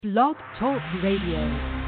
Blog Talk Radio.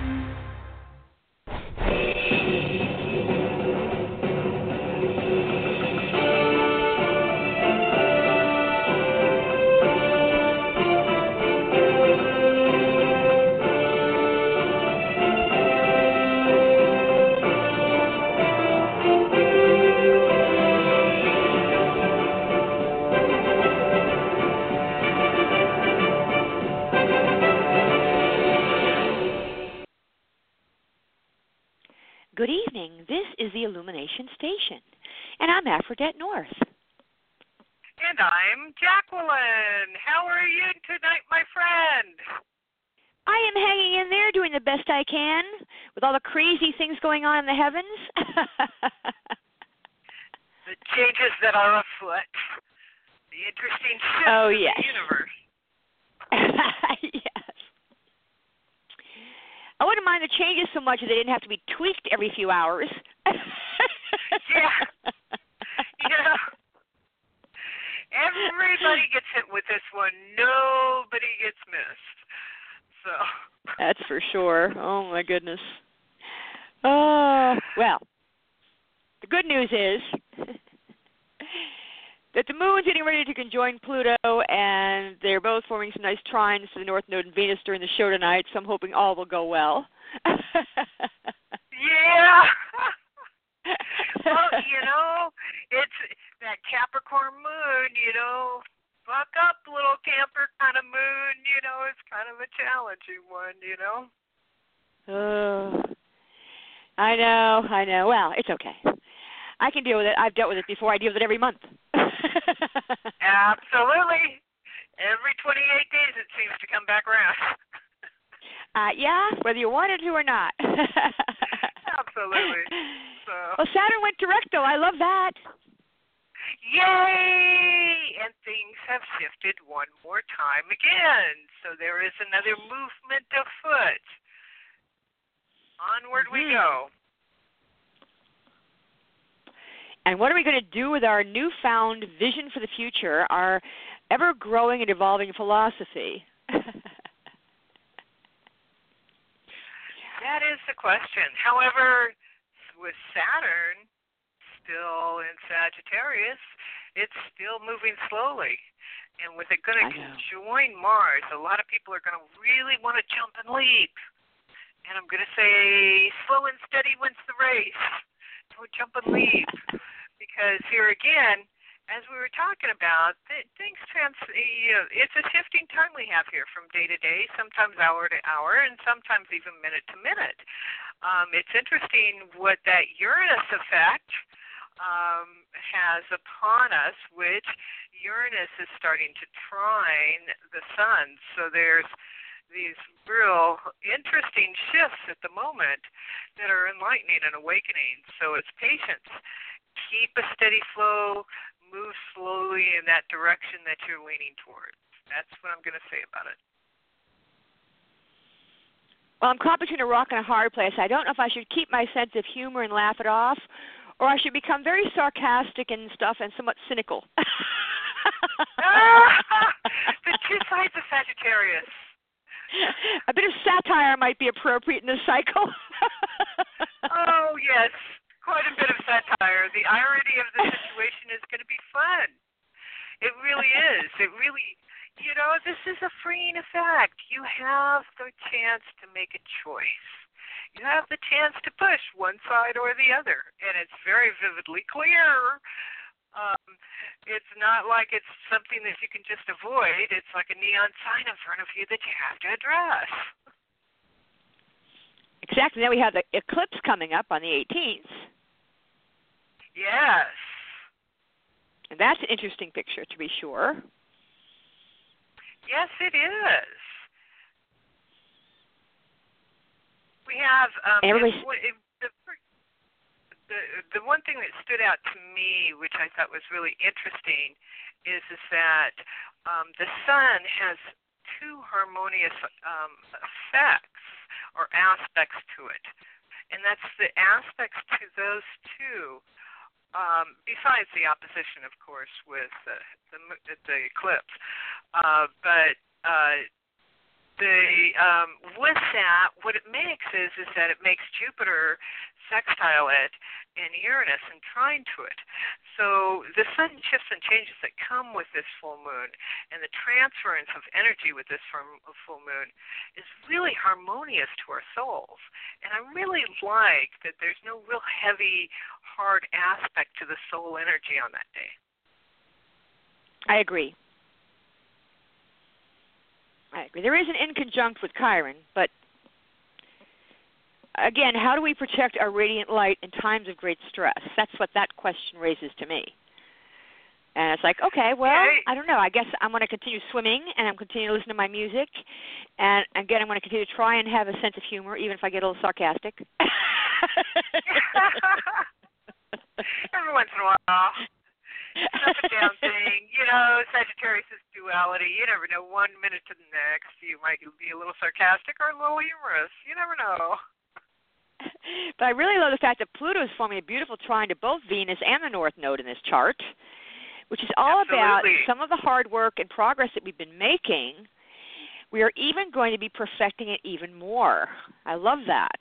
Good evening. This is the Illumination Station, and I'm Aphrodite North. And I'm Jacqueline. How are you tonight, my friend? I am hanging in there, doing the best I can, with all the crazy things going on in the heavens. The changes that are afoot. The interesting shifts in the universe. Yes. I wouldn't mind the changes so much that they didn't have to be tweaked every few hours. Yeah. Everybody gets hit with this one. Nobody gets missed. So. That's for sure. Oh, my goodness. Oh, well, the good news is that the moon's getting ready to conjoin Pluto, and they're both forming some nice trines to the North Node and Venus during the show tonight, so I'm hoping all will go well. Yeah. Well, it's that Capricorn moon, buck up, little camper kind of moon, it's kind of a challenging one, Oh, I know. Well, it's okay. I can deal with it. I've dealt with it before. I deal with it every month. Absolutely. Every 28 days it seems to come back around. Yeah, whether you wanted to or not. Absolutely. So. Well, Saturn went directo. I love that. Yay! And things have shifted one more time again. So there is another movement afoot. Onward we go. And what are we going to do with our newfound vision for the future, our ever-growing and evolving philosophy? That is the question. However, with Saturn still in Sagittarius, it's still moving slowly. And with it going to conjoin Mars, a lot of people are going to really want to jump and leap. And I'm going to say slow and steady wins the race. Don't jump and leap. Because here again, as we were talking about, things it's a shifting time we have here from day to day, sometimes hour to hour, and sometimes even minute to minute. It's interesting what that Uranus effect has upon us, which Uranus is starting to trine the sun. So there's these real interesting shifts at the moment that are enlightening and awakening. So it's patience. Keep a steady flow, move slowly in that direction that you're leaning towards. That's what I'm going to say about it. Well, I'm caught between a rock and a hard place. I don't know if I should keep my sense of humor and laugh it off, or I should become very sarcastic and stuff and somewhat cynical. The two sides of Sagittarius. A bit of satire might be appropriate in this cycle. Oh, yes. Quite a bit of satire. The irony of the situation is going to be fun. It really is. It really, this is a freeing effect. You have the chance to make a choice. You have the chance to push one side or the other, and it's very vividly clear. It's not like it's something that you can just avoid. It's like a neon sign in front of you that you have to address. Exactly. Then we have the eclipse coming up on the 18th. Yes. And that's an interesting picture, to be sure. Yes, it is. We have the one thing that stood out to me, which I thought was really interesting, is that the sun has two harmonious effects or aspects to it, and that's the aspects to those two. Besides the opposition, of course, with the eclipse, but with that, what it makes is that it makes Jupiter sextile it and Uranus and trine to it. So the sudden shifts and changes that come with this full moon and the transference of energy with this full moon is really harmonious to our souls. And I really like that there's no real heavy, hard aspect to the soul energy on that day. I agree. There is an inconjunct with Chiron, but again, how do we protect our radiant light in times of great stress? That's what that question raises to me. And it's like, okay, well, I don't know. I guess I'm going to continue swimming, and I'm continuing to listen to my music. And again, I'm going to continue to try and have a sense of humor, even if I get a little sarcastic. Every once in a while. It's up and down thing. You know, Sagittarius is duality. You never know. 1 minute to the next, you might be a little sarcastic or a little humorous. You never know. But I really love the fact that Pluto is forming a beautiful trine to both Venus and the North Node in this chart, which is all about some of the hard work and progress that we've been making. We are even going to be perfecting it even more. I love that.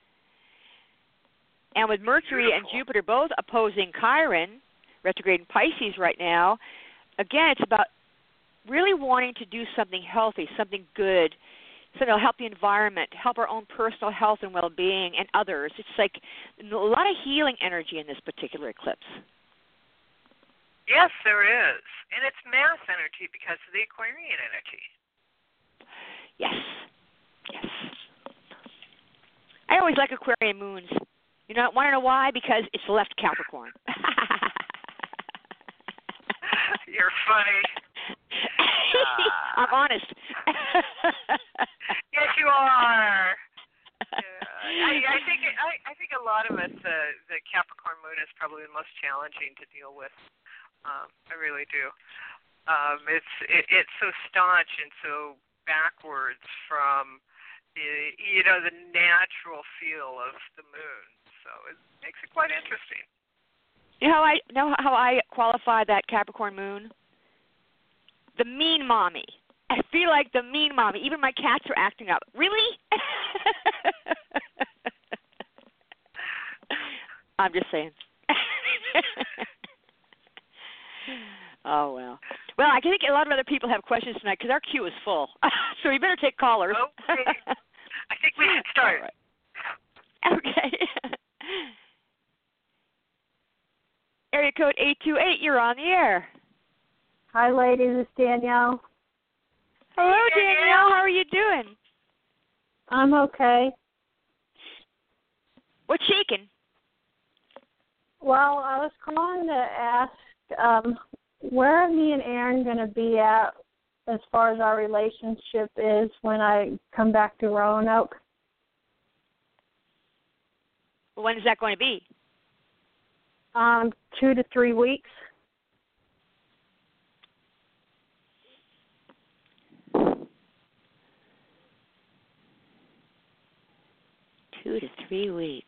And with Mercury and Jupiter both opposing Chiron, retrograde in Pisces right now, again, it's about really wanting to do something healthy, something good, something that'll help the environment, help our own personal health and well-being and others. It's like a lot of healing energy in this particular eclipse. Yes, there is. And it's mass energy because of the Aquarian energy. Yes. Yes. I always like Aquarian moons. You know, want to know why? Because it's left Capricorn. You're funny. I'm honest. Yes, you are. I think a lot of us, the Capricorn moon is probably the most challenging to deal with. I really do. It's so staunch and so backwards from the natural feel of the moon. So it makes it quite interesting. You know how I qualify that Capricorn moon? The mean mommy. I feel like the mean mommy. Even my cats are acting up. Really? I'm just saying. Oh, well. Well, I think a lot of other people have questions tonight because our queue is full. So we better take callers. Okay. I think we should start. All right. Okay. Area code 828, you're on the air. Hi, ladies. It's Danielle. Hello, Danielle. How are you doing? I'm okay. What's shaking? Well, I was calling to ask where are me and Aaron going to be at as far as our relationship is when I come back to Roanoke? When is that going to be? 2 to 3 weeks. Two to 3 weeks.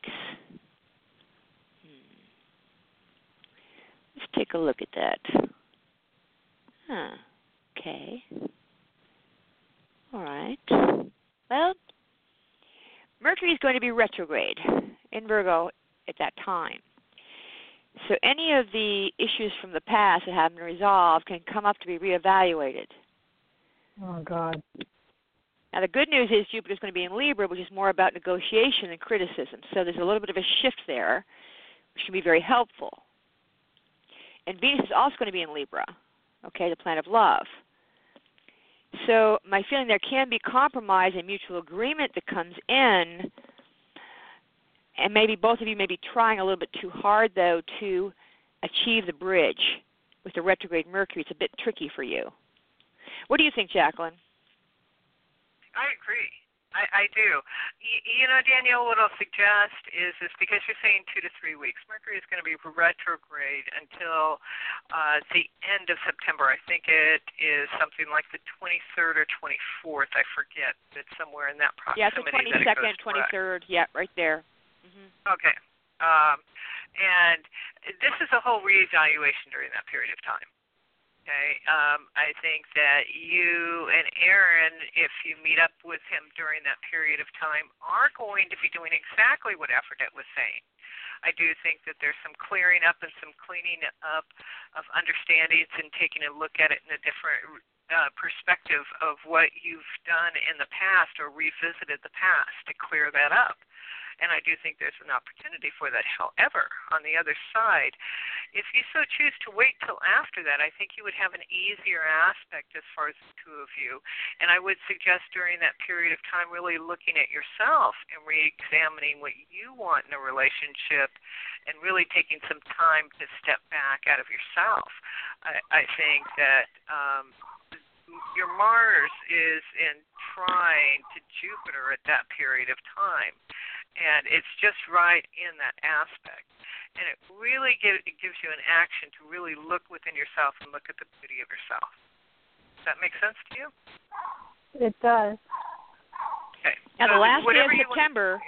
Let's take a look at that. Okay. All right. Well, Mercury is going to be retrograde in Virgo at that time. So any of the issues from the past that haven't been resolved can come up to be reevaluated. Oh, God. Now, the good news is Jupiter's going to be in Libra, which is more about negotiation and criticism. So there's a little bit of a shift there, which can be very helpful. And Venus is also going to be in Libra, okay, the planet of love. So my feeling there can be compromise and mutual agreement that comes in, and maybe both of you may be trying a little bit too hard, though, to achieve the bridge with the retrograde Mercury. It's a bit tricky for you. What do you think, Jacqueline? I agree. I do. You know, Danielle, what I'll suggest is because you're saying 2 to 3 weeks, Mercury is going to be retrograde until the end of September. I think it is something like the 23rd or 24th. I forget. It's somewhere in that proximity. Yeah, it's the 22nd, 23rd. Yeah, right there. Mm-hmm. Okay. And this is a whole reevaluation during that period of time. Okay, I think that you and Aaron, if you meet up with him during that period of time, are going to be doing exactly what Aphrodite was saying. I do think that there's some clearing up and some cleaning up of understandings and taking a look at it in a different perspective of what you've done in the past or revisited the past to clear that up. And I do think there's an opportunity for that. However, on the other side, if you so choose to wait till after that, I think you would have an easier aspect as far as the two of you. And I would suggest during that period of time really looking at yourself and re-examining what you want in a relationship and really taking some time to step back out of yourself. I think that your Mars is in trine to Jupiter at that period of time. And it's just right in that aspect. And it really gives you an action to really look within yourself and look at the beauty of yourself. Does that make sense to you? It does. Okay. Now, the last day of September,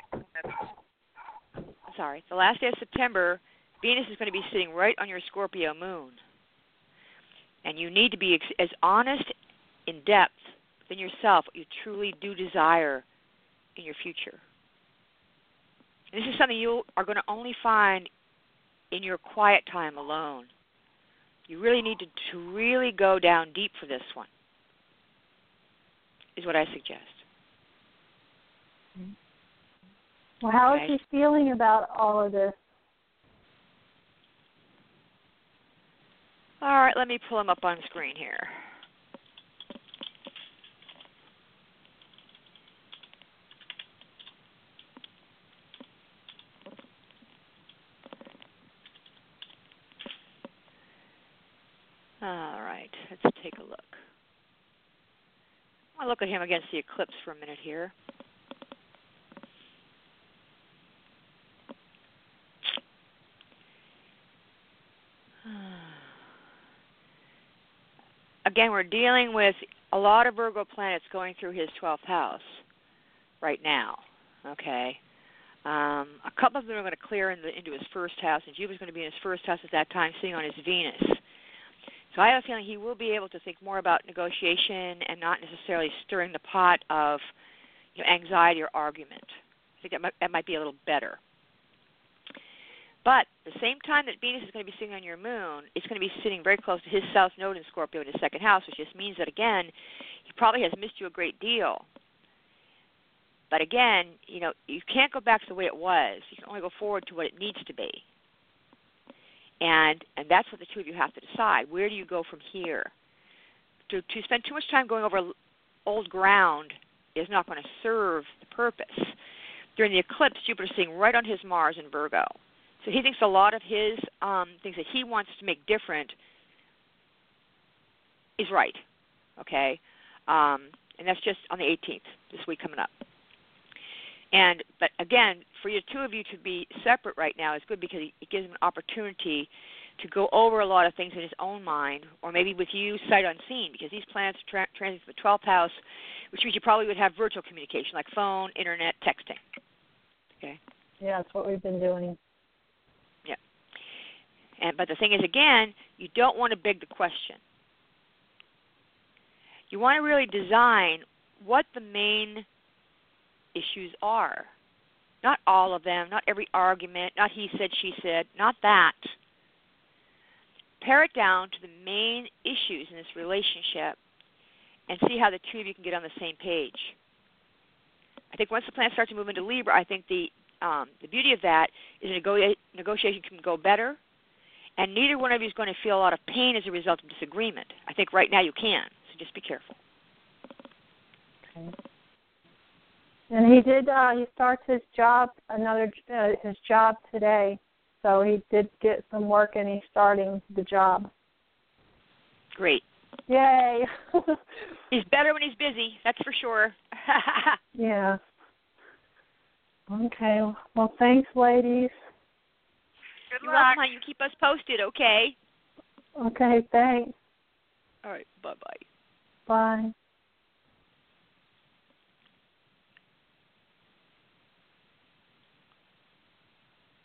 the last day of September, Venus is going to be sitting right on your Scorpio moon. And you need to be as honest in depth within yourself what you truly do desire in your future. This is something you are going to only find in your quiet time alone. You really need to really go down deep for this one, is what I suggest. Well, how is he feeling about all of this? All right, let me pull him up on screen here. All right, let's take a look. I'll look at him against the eclipse for a minute here. Again, we're dealing with a lot of Virgo planets going through his 12th house right now, okay? A couple of them are going to clear into his first house, and Jupiter's going to be in his first house at that time, sitting on his Venus. So I have a feeling he will be able to think more about negotiation and not necessarily stirring the pot of anxiety or argument. I think that might be a little better. But at the same time that Venus is going to be sitting on your moon, it's going to be sitting very close to his South Node in Scorpio in his second house, which just means that, again, he probably has missed you a great deal. But again, you can't go back to the way it was. You can only go forward to what it needs to be. And that's what the two of you have to decide. Where do you go from here? To spend too much time going over old ground is not going to serve the purpose. During the eclipse, Jupiter's sitting right on his Mars in Virgo. So he thinks a lot of his things that he wants to make different is right, okay? And that's just on the 18th, this week coming up. But again, for you two of you to be separate right now is good because it gives him an opportunity to go over a lot of things in his own mind, or maybe with you sight unseen, because these planets are transiting to the 12th house, which means you probably would have virtual communication, like phone, internet, texting. Okay? Yeah, that's what we've been doing. Yeah. But the thing is, again, you don't want to beg the question. You want to really design what the main issues are. Not all of them, not every argument, not he said, she said, not that. Pare it down to the main issues in this relationship and see how the two of you can get on the same page. I think once the planet starts to move into Libra, I think the beauty of that is negotiation can go better, and neither one of you is going to feel a lot of pain as a result of disagreement. I think right now you can, so just be careful. Okay. And he starts his job today. So he did get some work and he's starting the job. Great. Yay. He's better when he's busy, that's for sure. Yeah. Okay. Well, thanks, ladies. Good You're luck. welcome. You keep us posted, okay? Okay, thanks. All right, bye-bye. Bye.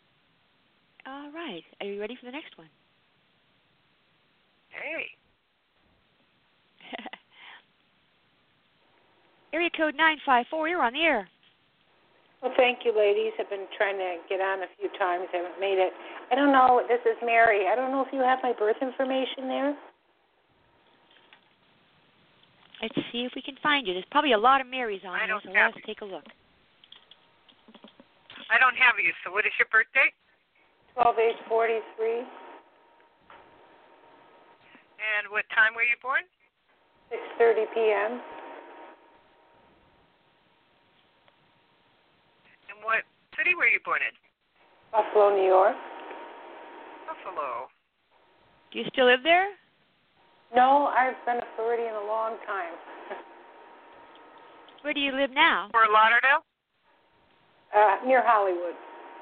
All right. Are you ready for the next one? Hey. area code 954. You're on the air. Well, thank you, ladies. I've been trying to get on a few times. I haven't made it. I don't know. This is Mary. I don't know if you have my birth information there. Let's see if we can find you. There's probably a lot of Marys on here, so let's take a look. I don't have you. So what is your birthday? 12/8/43. And what time were you born? 6:30 p.m. And what city were you born in? Buffalo, New York. Buffalo. Do you still live there? No, I've been a Floridian a long time. Where do you live now? Fort Lauderdale? Near Hollywood.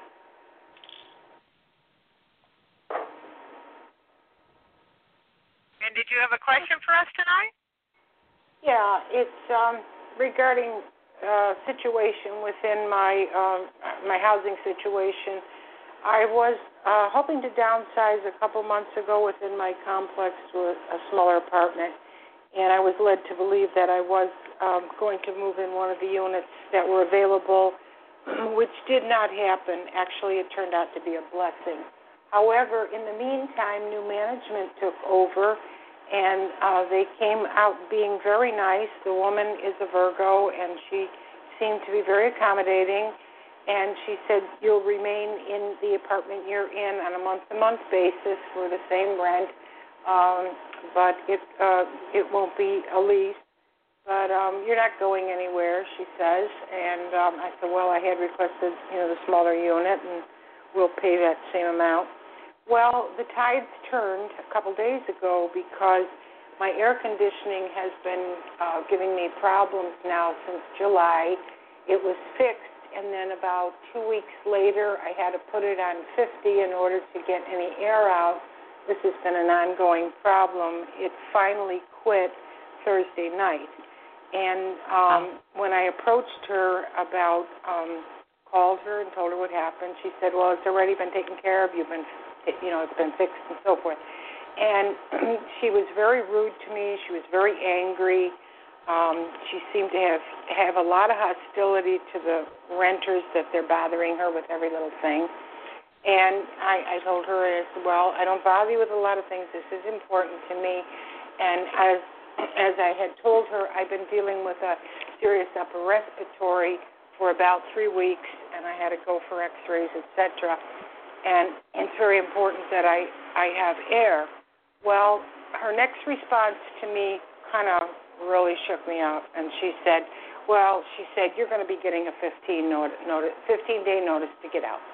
And did you have a question for us tonight? Yeah, it's regarding situation within my housing situation. I was hoping to downsize a couple months ago within my complex to a smaller apartment, and I was led to believe that I was going to move in one of the units that were available, which did not happen. Actually, it turned out to be a blessing. However, in the meantime, new management took over, and they came out being very nice. The woman is a Virgo, and she seemed to be very accommodating. And she said, you'll remain in the apartment you're in on a month-to-month basis for the same rent, but it won't be a lease. But you're not going anywhere, she says. And I said, well, I had requested, the smaller unit, and we'll pay that same amount. Well, the tides turned a couple days ago because my air conditioning has been giving me problems now since July. It was fixed. And then about 2 weeks later, I had to put it on 50 in order to get any air out. This has been an ongoing problem. It finally quit Thursday night. And when I approached her about, called her and told her what happened, she said, well, it's already been taken care of. It's been fixed and so forth. And she was very rude to me. She was very angry. She seemed to have a lot of hostility to the renters, that they're bothering her with every little thing. And I told her, I said, well, I don't bother you with a lot of things. This is important to me. And as I had told her, I've been dealing with a serious upper respiratory for about 3 weeks, and I had to go for x-rays, etc. And it's very important that I have air. Well, her next response to me kind of really shook me up, and she said, you're going to be getting a 15-day notice to get out.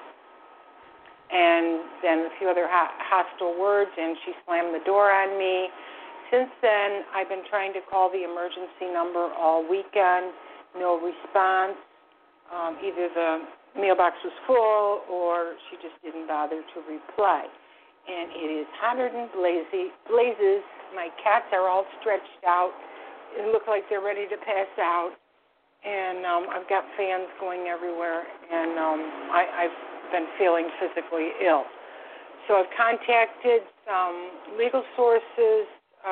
And then a few other hostile words, and she slammed the door on me. Since then, I've been trying to call the emergency number all weekend, no response. Either the mailbox was full or she just didn't bother to reply. And it is hotter than blazes. My cats are all stretched out. It look like they're ready to pass out, and I've got fans going everywhere, and I've been feeling physically ill. So I've contacted some legal sources,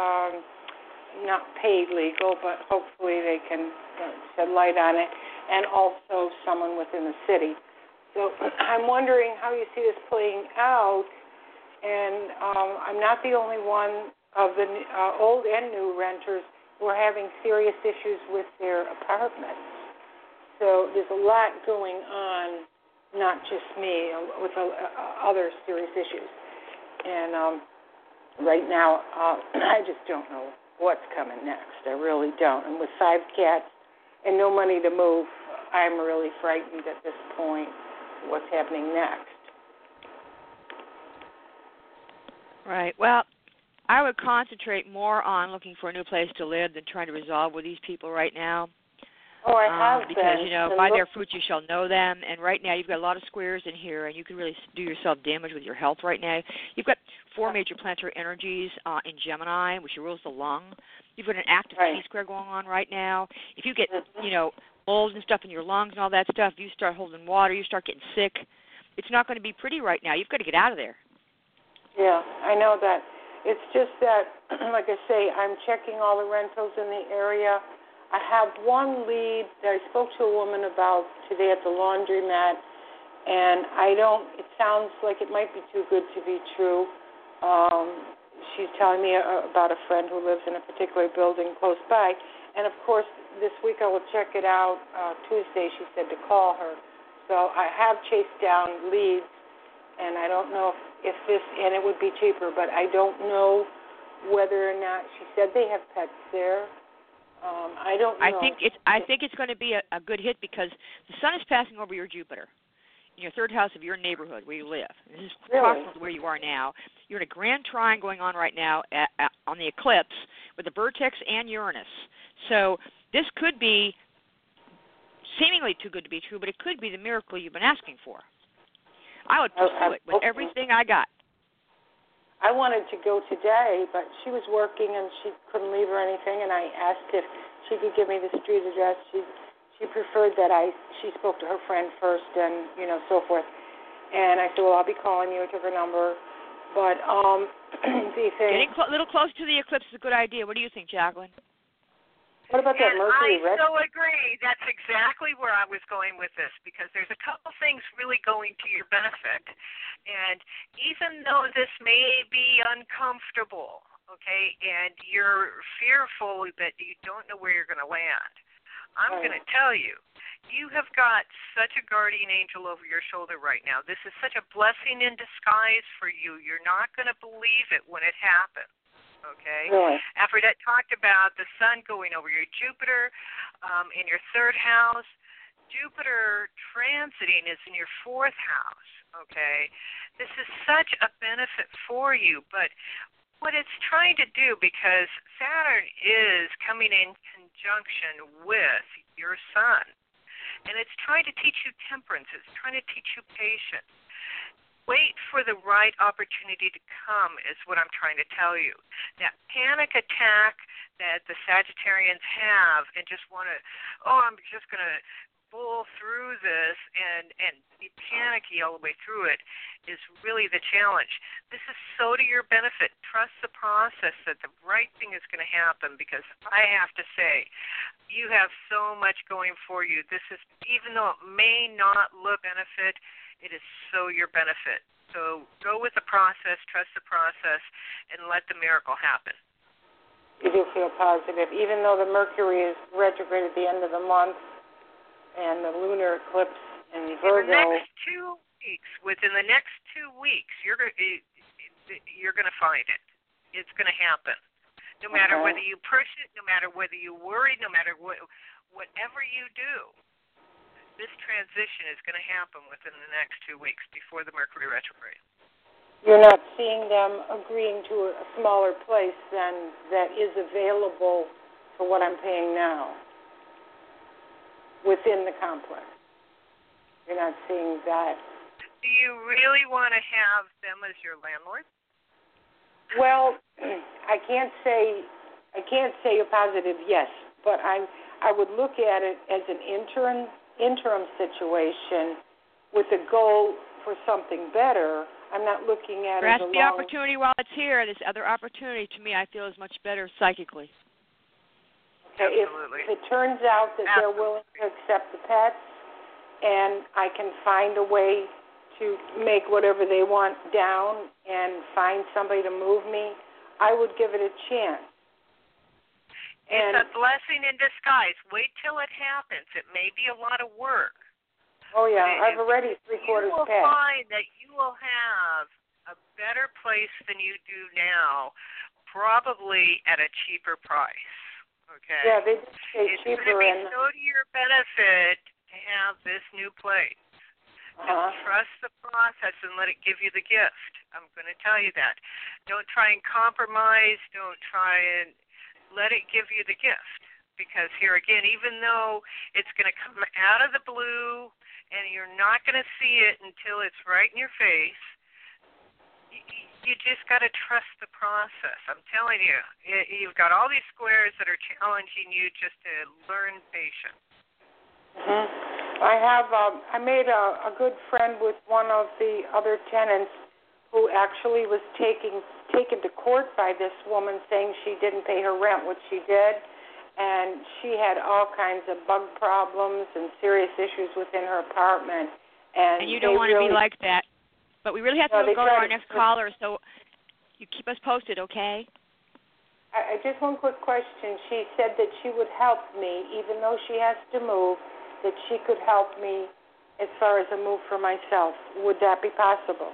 not paid legal, but hopefully they can shed light on it, and also someone within the city. So I'm wondering how you see this playing out, and I'm not the only one of the old and new renters who are having serious issues with their apartments. So there's a lot going on, not just me, with other serious issues. And right now, I just don't know what's coming next. I really don't. And with 5 cats and no money to move, I'm really frightened at this point what's happening next. Right. Well, I would concentrate more on looking for a new place to live than trying to resolve with these people right now. Oh, I have because, been. by their fruits you shall know them. And right now you've got a lot of squares in here, and you can really do yourself damage with your health right now. You've got 4 major planetary energies in Gemini, which rules the lung. You've got an active T-square going on right now. If you get, mold and stuff in your lungs and all that stuff, you start holding water, you start getting sick. It's not going to be pretty right now. You've got to get out of there. Yeah, I know that. It's just that, like I say, I'm checking all the rentals in the area. I have one lead that I spoke to a woman about today at the laundromat, and it sounds like it might be too good to be true. She's telling me about a friend who lives in a particular building close by. And, of course, this week I will check it out. Tuesday she said to call her. So I have chased down leads, and I don't know if this, and it would be cheaper, but I don't know whether or not, she said they have pets there. I don't know. I think it's going to be a good hit because the sun is passing over your Jupiter in your third house of your neighborhood where you live. This is approximately where you are now. You're in a grand trine going on right now on the eclipse with the vertex and Uranus. So this could be seemingly too good to be true, but it could be the miracle you've been asking for. I would pursue it with everything I got. I wanted to go today, but she was working and she couldn't leave or anything, and I asked if she could give me the street address. She preferred that she spoke to her friend first and, so forth. And I said, well, I'll be calling you. I took her number. But getting a little closer to the eclipse is a good idea. What do you think, Jacqueline? What about that Mercury I so agree. That's exactly where I was going with this, because there's a couple things really going to your benefit. And even though this may be uncomfortable, okay, and you're fearful that you don't know where you're going to land, I'm going to tell you, you have got such a guardian angel over your shoulder right now. This is such a blessing in disguise for you. You're not going to believe it when it happens. Okay. Really? Aphrodite talked about the sun going over your Jupiter in your third house. Jupiter transiting is in your fourth house. Okay. This is such a benefit for you, but what it's trying to do, because Saturn is coming in conjunction with your sun, and it's trying to teach you temperance. It's trying to teach you patience. Wait for the right opportunity to come is what I'm trying to tell you. That panic attack that the Sagittarians have and just want to, I'm just going to bull through this and be panicky all the way through it is really the challenge. This is so to your benefit. Trust the process that the right thing is going to happen, because I have to say, you have so much going for you. This is, even though it may not look benefit, it is so your benefit. So go with the process, trust the process, and let the miracle happen. You do feel positive, even though the Mercury is retrograde at the end of the month and the lunar eclipse in Virgo. Within the next 2 weeks, you're going to find it. It's going to happen. No matter whether you push it, no matter whether you worry, no matter whatever you do. This transition is going to happen within the next 2 weeks before the Mercury retrograde. You're not seeing them agreeing to a smaller place than that is available for what I'm paying now within the complex. You're not seeing that. Do you really want to have them as your landlord? Well, I can't say a positive yes, but I would look at it as an interim situation with a goal for something better. I'm not looking at it as the opportunity while it's here. This other opportunity, to me, I feel is much better psychically. Okay, if it turns out that they're willing to accept the pets and I can find a way to make whatever they want down and find somebody to move me, I would give it a chance. It's a blessing in disguise. Wait till it happens. It may be a lot of work. Oh, yeah. I've already three-quarters passed. You will find that you will have a better place than you do now, probably at a cheaper price. Okay? Yeah, they did say it's cheaper. It's going to be so to your benefit to have this new place. Just trust the process and let it give you the gift. I'm going to tell you that. Don't try and compromise. Don't try and let it give you the gift, because here again, even though it's going to come out of the blue and you're not going to see it until it's right in your face, you just got to trust the process. I'm telling you, you've got all these squares that are challenging you just to learn patience. I made a good friend with one of the other tenants who actually was taken to court by this woman saying she didn't pay her rent, which she did, and she had all kinds of bug problems and serious issues within her apartment. And you don't want to be like that. But we really have to go to our next caller, so you keep us posted, okay? Just one quick question. She said that she would help me, even though she has to move, that she could help me as far as a move for myself. Would that be possible?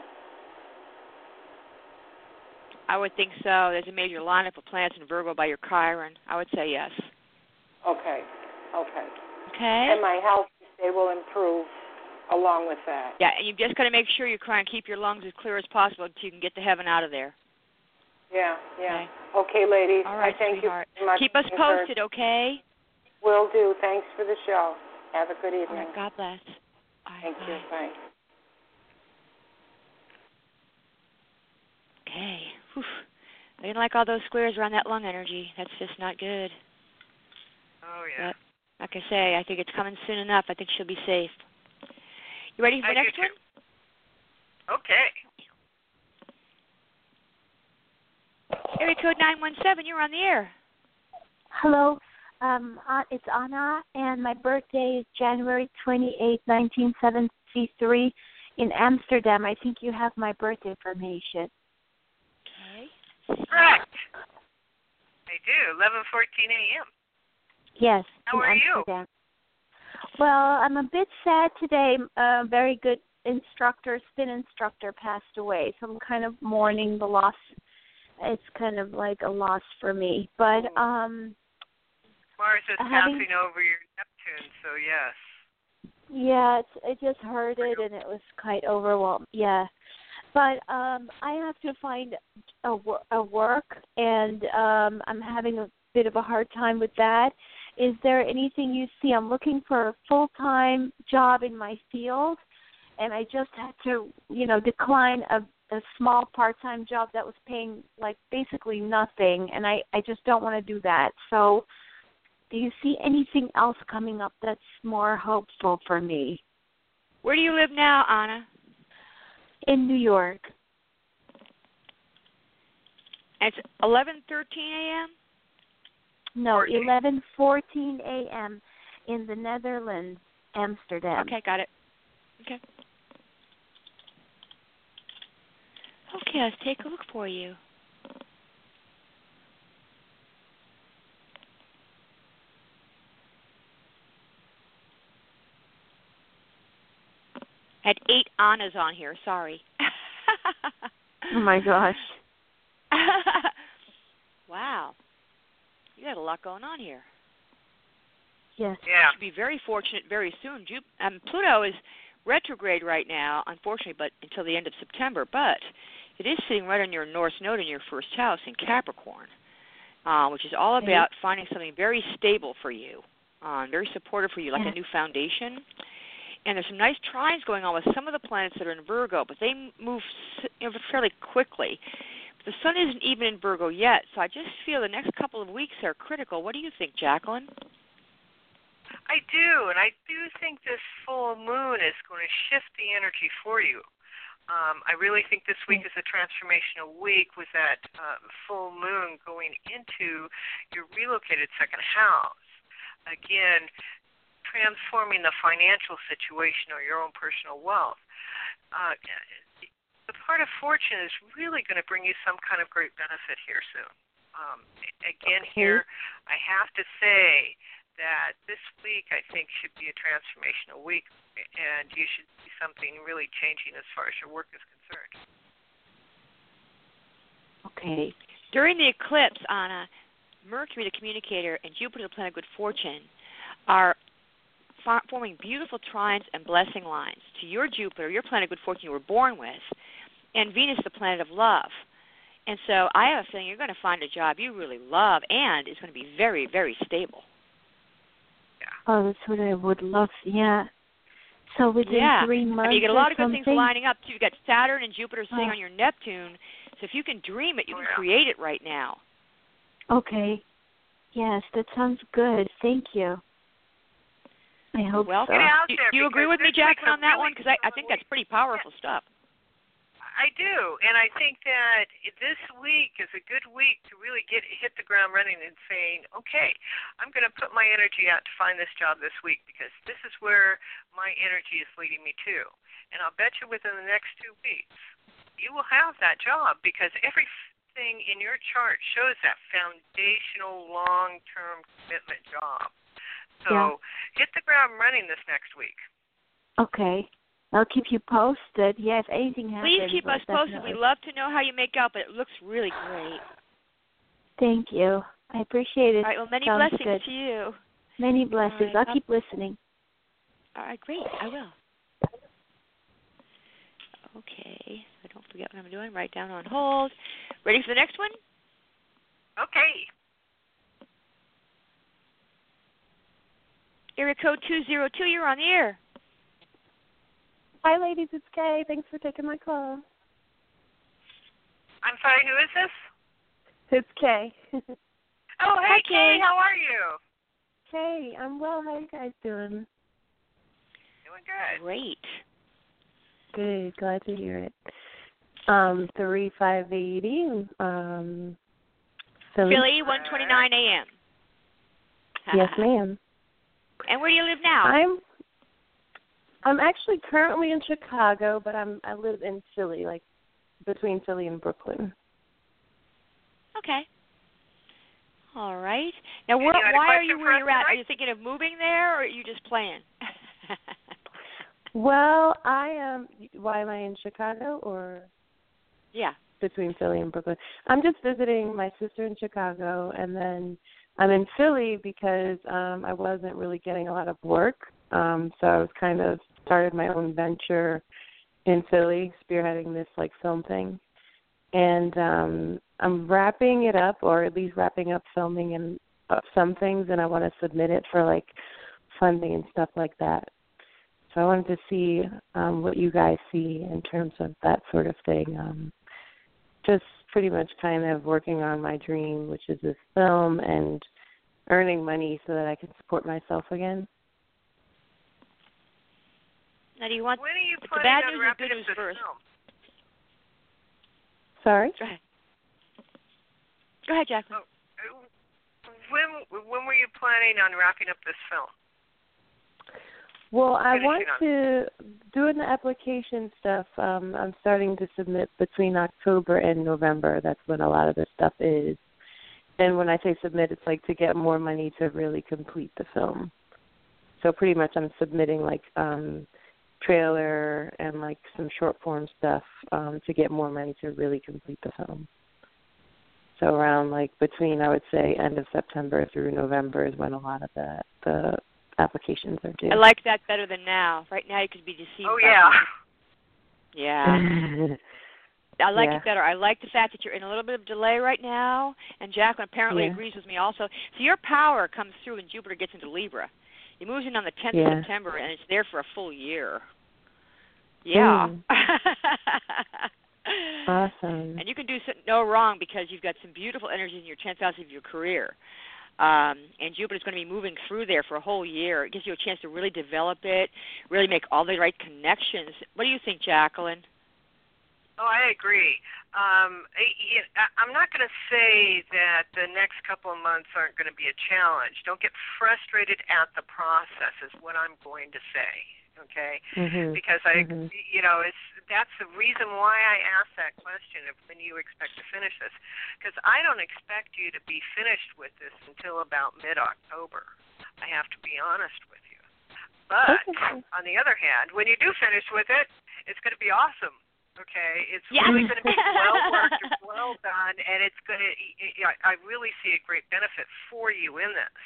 I would think so. There's a major lineup of planets in Virgo by your Chiron. I would say yes. Okay. Okay. And my health, they will improve along with that. Yeah, and you've just got to make sure you try and keep your lungs as clear as possible so you can get to heaven out of there. Yeah. Okay, ladies. All right, I thank sweetheart. You very much. Keep us posted, okay? Will do. Thanks for the show. Have a good evening. All right, God bless. All right, Thank you. Bye. Okay. Whew. I didn't like all those squares around that lung energy. That's just not good. Oh, yeah. But, like I say, I think it's coming soon enough. I think she'll be safe. You ready for the next one? Okay. Area code 917, you're on the air. Hello. It's Anna, and my birthday is January 28, 1973 in Amsterdam. I think you have my birth information. Okay. Correct. I do. 11:14 a.m. Yes. How in are Amsterdam. you? Well, I'm a bit sad today. A very good spin instructor passed away, so I'm kind of mourning the loss. It's kind of like a loss for me. But Mars is passing over your Neptune, so yes. Yeah, it just hurted, and it was quite overwhelmed. Yeah. But I have to find a work, and I'm having a bit of a hard time with that. Is there anything you see? I'm looking for a full-time job in my field, and I just had to, decline a small part-time job that was paying, like, basically nothing, and I just don't want to do that. So do you see anything else coming up that's more hopeful for me? Where do you live now, Anna? In New York. And it's 11:13 a.m.? No, 11:14 a.m. in the Netherlands, Amsterdam. Okay, got it. Okay. Okay, let's take a look for you. Had 8 Annas on here, sorry. Oh my gosh. Wow. You got a lot going on here. Yes. Yeah. You should be very fortunate very soon. Pluto is retrograde right now, unfortunately, but until the end of September. But it is sitting right on your North Node in your first house in Capricorn, which is all about finding something very stable for you, very supportive for you, like a new foundation. And there's some nice trines going on with some of the planets that are in Virgo, but they move fairly quickly. The sun isn't even in Virgo yet, so I just feel the next couple of weeks are critical. What do you think, Jacqueline? I do, and I do think this full moon is going to shift the energy for you. I really think this week is a transformational week with that full moon going into your relocated second house. Again, transforming the financial situation or your own personal wealth. The part of fortune is really going to bring you some kind of great benefit here soon. Here, I have to say that this week I think should be a transformational week, and you should see something really changing as far as your work is concerned. Okay. During the eclipse, Anna, Mercury, the communicator, and Jupiter, the planet of good fortune, are forming beautiful trines and blessing lines to your Jupiter, your planet of good fortune you were born with, and Venus, the planet of love. And so I have a feeling you're going to find a job you really love, and it's going to be very, very stable. Oh, that's what I would love. Yeah. So within 3 months, you get a lot of good things lining up too. You got Saturn and Jupiter sitting on your Neptune. So if you can dream it, you can create it right now. Okay. Yes, that sounds good. Thank you. I hope so. Get out there. Do you agree with me, Jacqueline, on that one? Because I think that's pretty powerful stuff. I do, and I think that this week is a good week to really hit the ground running and saying, okay, I'm going to put my energy out to find this job this week because this is where my energy is leading me to. And I'll bet you within the next 2 weeks, you will have that job because everything in your chart shows that foundational, long-term commitment job. So hit the ground running this next week. Okay. I'll keep you posted. Yeah, if anything happens. Please keep us posted. We'd love to know how you make out, but it looks really great. Thank you. I appreciate it. All right, well, many Sounds blessings good. to you. Many blessings. Right. I'll keep listening. All right, great. I will. Okay. So don't forget what I'm doing. Write down on hold. Ready for the next one? Okay. Area code 202. You're on the air. Hi, ladies. It's Kay. Thanks for taking my call. I'm sorry, who is this? It's Kay. Oh, hey, Hi, Kay. How are you? Hey, I'm well. How are you guys doing? Doing good. Great. Good. Glad to hear it. 3580. Philly, 1:29 a.m. Yes, ma'am. And where do you live now? I'm actually currently in Chicago, but I live in Philly, like between Philly and Brooklyn. Okay. All right. Now, why are you where you're at? Are you thinking of moving there, or are you just playing? Well, I am. Why am I in Chicago, or? Yeah. Between Philly and Brooklyn. I'm just visiting my sister in Chicago, and then I'm in Philly because I wasn't really getting a lot of work. So I was kind of started my own venture in Philly, spearheading this like film thing. And I'm wrapping it up, or at least wrapping up filming and some things, and I want to submit it for like funding and stuff like that. So I wanted to see what you guys see in terms of that sort of thing. Just pretty much kind of working on my dream, which is this film, and earning money so that I can support myself again. Now, do you want when are you the bad news or wrapping good up news this first? film? Sorry? Go ahead. Go ahead, Jacqueline. When were you planning on wrapping up this film? Well, I want to do the application stuff. I'm starting to submit between October and November. That's when a lot of this stuff is. And when I say submit, it's like to get more money to really complete the film. So pretty much I'm submitting like trailer and like some short form stuff to get more money to really complete the film. So around like between, I would say, end of September through November is when a lot of the applications are due. I like that better than now. Right now you could be deceived. Oh, yeah. Yeah. I like it better. I like the fact that you're in a little bit of delay right now, and Jacqueline apparently agrees with me also. So your power comes through when Jupiter gets into Libra. It moves in on the 10th of September, and it's there for a full year. Yeah. Awesome. And you can do no wrong because you've got some beautiful energies in your 10th house of your career. And Jupiter's going to be moving through there for a whole year. It gives you a chance to really develop it, really make all the right connections. What do you think, Jacqueline? Oh, I agree. I'm not going to say that the next couple of months aren't going to be a challenge. Don't get frustrated at the process is what I'm going to say, okay? Mm-hmm. Because that's the reason why I asked that question of when you expect to finish this. Because I don't expect you to be finished with this until about mid-October. I have to be honest with you. But on the other hand, when you do finish with it, it's going to be awesome. Okay, it's really going to be well worked and well done, and it's going to. I really see a great benefit for you in this.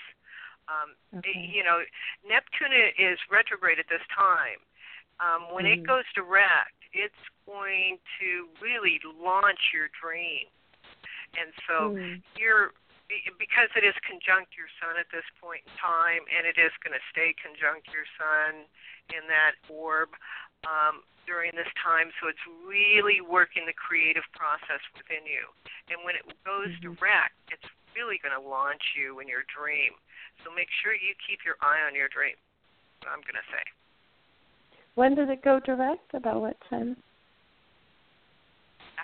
Neptune is retrograde at this time. When it goes direct, it's going to really launch your dream, and so because it is conjunct your sun at this point in time, and it is going to stay conjunct your sun in that orb. During this time, so it's really working the creative process within you. And when it goes direct, it's really going to launch you in your dream. So make sure you keep your eye on your dream, I'm going to say. When does it go direct? About what time?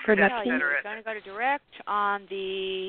For that's next week? better. You're going to go to direct on the,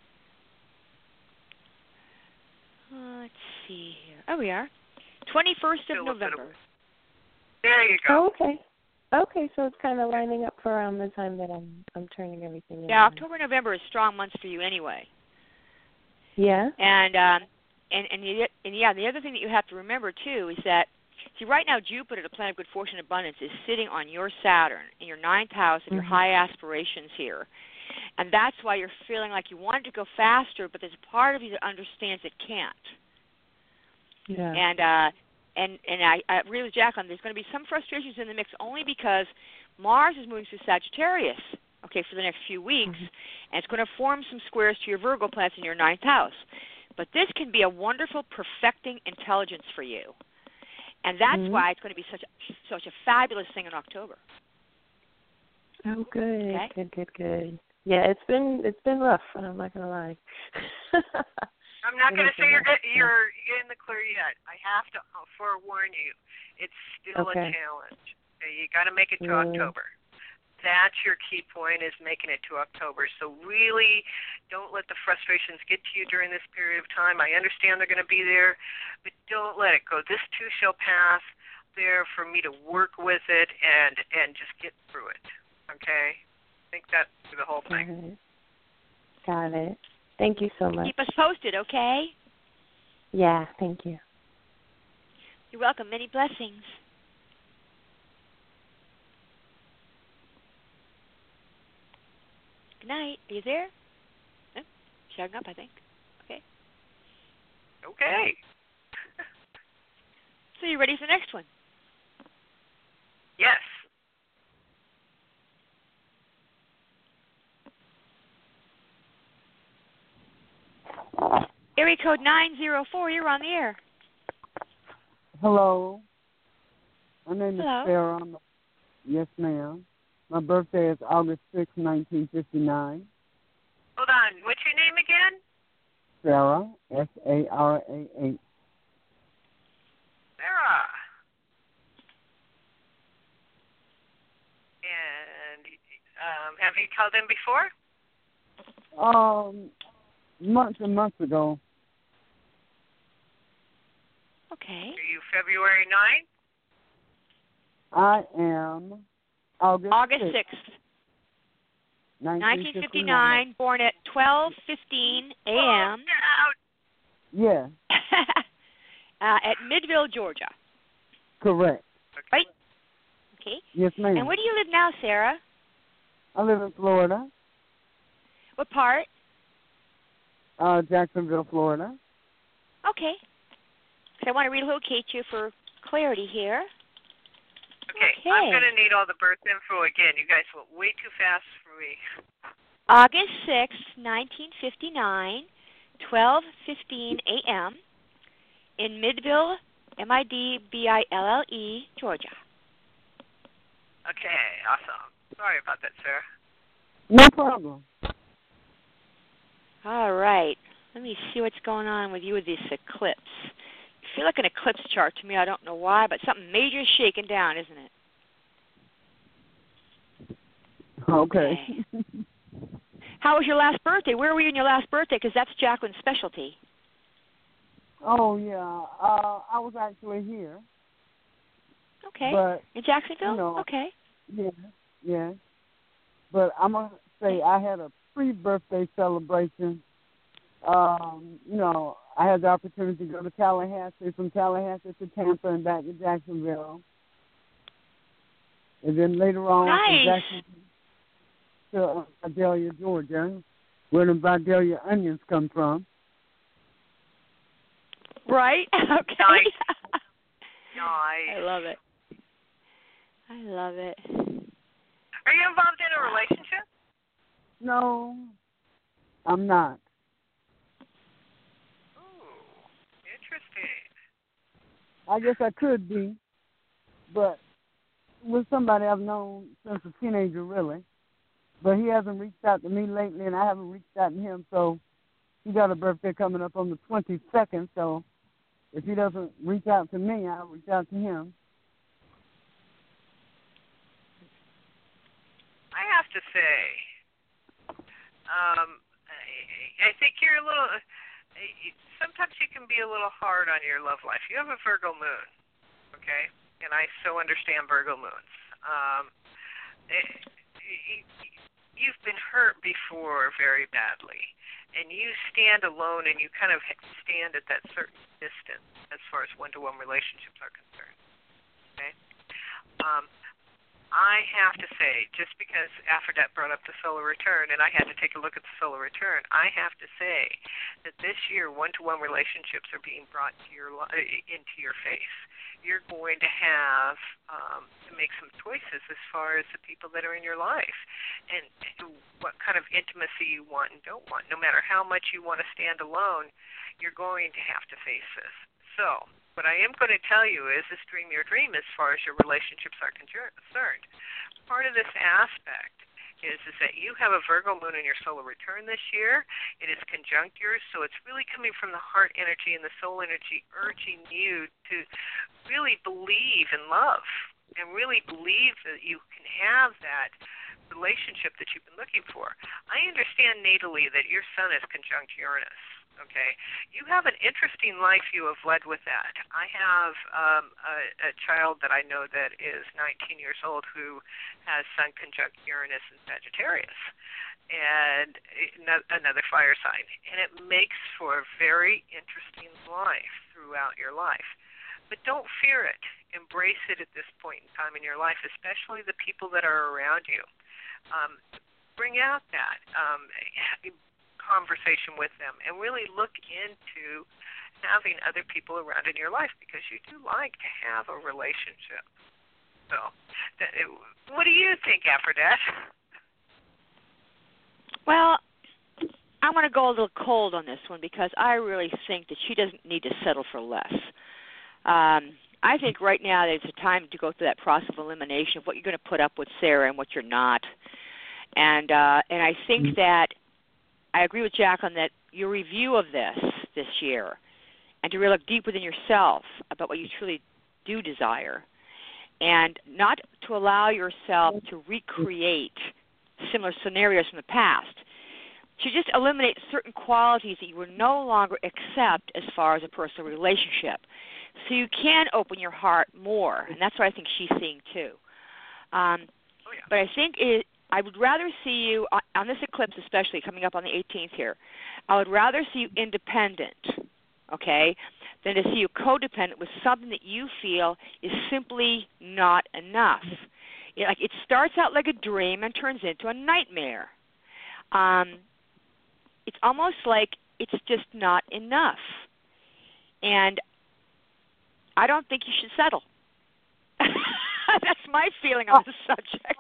let's see here. Oh, we are. 21st of November. There you go. Oh, okay. Okay, so it's kind of lining up for around the time that I'm turning everything in. Yeah, October, November is strong months for you anyway. Yeah. And yeah, the other thing that you have to remember too is that, see, right now Jupiter, the planet of good fortune and abundance, is sitting on your Saturn in your 9th house and your high aspirations here, and that's why you're feeling like you want it to go faster, but there's a part of you that understands it can't. Yeah. And I agree with Jacqueline. There's going to be some frustrations in the mix only because Mars is moving through Sagittarius, okay, for the next few weeks, and it's going to form some squares to your Virgo planets in your 9th house. But this can be a wonderful perfecting intelligence for you, and that's why it's going to be such a fabulous thing in October. Oh, good, Okay? good. Yeah, it's been rough. I'm not gonna lie. I'm not going to say you're in the clear yet. I have to forewarn you. It's still a challenge. Okay, you got to make it to October. That's your key point, is making it to October. So really don't let the frustrations get to you during this period of time. I understand they're going to be there, but don't let it go. This too shall pass. There for me to work with it and just get through it. Okay? I think that's the whole thing. Got it. Thank you so much. Keep us posted, okay? Yeah, thank you. You're welcome. Many blessings. Good night. Are you there? Oh, shutting up, I think. Okay. Okay. So you ready for the next one? Yes. Area code 904, you're on the air. Hello. My name Hello. is Sarah. Yes, ma'am. My birthday is August 6, 1959. Hold on. What's your name again? Sarah, S-A-R-A-H. Sarah. And have you called in before? Months and months ago. Okay. Are you February 9th? I am August 6th. 1959, born at 12:15 a.m. Yeah. At Midville, Georgia. Correct. Right? Okay. Yes, ma'am. And where do you live now, Sarah? I live in Florida. What part? Jacksonville, Florida. Okay. So I want to relocate you for clarity here. Okay. I'm going to need all the birth info again. You guys went way too fast for me. August 6th, 1959, 12:15 a.m. in Midville, Midville, Georgia. Okay. Awesome. Sorry about that, Sarah. No problem. All right. Let me see what's going on with you with this eclipse. You feel like an eclipse chart to me. I don't know why, but something major is shaking down, isn't it? Okay. How was your last birthday? Where were you in your last birthday? Because that's Jacqueline's specialty. Oh, yeah. I was actually here. Okay. But, in Jacksonville? You know, okay. Yeah. But I'm going to say I had a pre-birthday celebration. You know, I had the opportunity to go to Tallahassee, from Tallahassee to Tampa and back to Jacksonville. And then later on from Jacksonville to Vidalia, Georgia, where the Vidalia onions come from. Right? Okay. Nice. I love it. I love it. Are you involved in a relationship? No, I'm not. Ooh, interesting. I guess I could be, but with somebody I've known since a teenager, really. But he hasn't reached out to me lately, and I haven't reached out to him, so he got a birthday coming up on the 22nd, so if he doesn't reach out to me, I'll reach out to him. I have to say, I think you're a little. Sometimes you can be a little hard on your love life. You have a Virgo moon, okay? And I so understand Virgo moons. You've been hurt before very badly, and you stand alone, and you kind of stand at that certain distance as far as one-to-one relationships are concerned. Okay. I have to say, just because Aphrodite brought up the solar return, and I had to take a look at the solar return, I have to say that this year one-to-one relationships are being brought to into your face. You're going to have to make some choices as far as the people that are in your life and what kind of intimacy you want and don't want. No matter how much you want to stand alone, you're going to have to face this. So what I am going to tell you is dream your dream as far as your relationships are concerned. Part of this aspect is that you have a Virgo moon in your solar return this year. It is conjunct yours, so it's really coming from the heart energy and the soul energy urging you to really believe in love and really believe that you can have that relationship that you've been looking for. I understand natally that your sun is conjunct Uranus. Okay, you have an interesting life you have led with that. I have a child that I know that is 19 years old who has Sun conjunct Uranus and Sagittarius, and another fire sign, and it makes for a very interesting life throughout your life. But don't fear it. Embrace it at this point in time in your life, especially the people that are around you. Bring out that conversation with them and really look into having other people around in your life because you do like to have a relationship. So, what do you think, Aphrodite? Well, I'm going to go a little cold on this one because I really think that she doesn't need to settle for less. I think right now there's a time to go through that process of elimination of what you're going to put up with, Sarah, and what you're not. And I think that I agree with Jack on that your review of this year and to really look deep within yourself about what you truly do desire and not to allow yourself to recreate similar scenarios from the past. To just eliminate certain qualities that you will no longer accept as far as a personal relationship. So you can open your heart more, and that's what I think she's seeing too. But I think I would rather see you, on this eclipse especially, coming up on the 18th here, I would rather see you independent, okay, than to see you codependent with something that you feel is simply not enough. Like it starts out like a dream and turns into a nightmare. It's almost like it's just not enough. And I don't think you should settle. That's my feeling on the subject.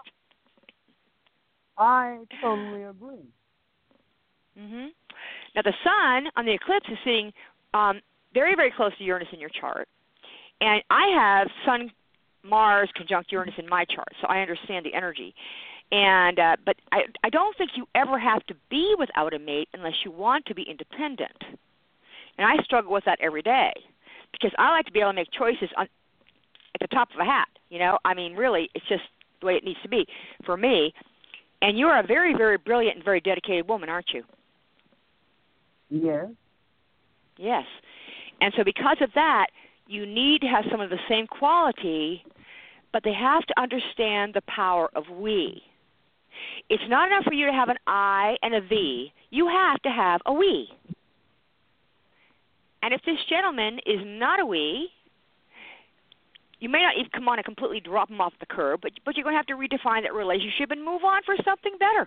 I totally agree. Mm-hmm. Now, the sun on the eclipse is sitting very, very close to Uranus in your chart. And I have Sun, Mars conjunct Uranus in my chart, so I understand the energy. And but I don't think you ever have to be without a mate unless you want to be independent. And I struggle with that every day because I like to be able to make choices at the top of a hat. You know, I mean, really, it's just the way it needs to be for me. And you're a very, very brilliant and very dedicated woman, aren't you? Yes. Yes. And so because of that, you need to have some of the same quality, but they have to understand the power of we. It's not enough for you to have an I and a V. You have to have a we. And if this gentleman is not a we, you may not even come on and completely drop him off the curb, but you're going to have to redefine that relationship and move on for something better.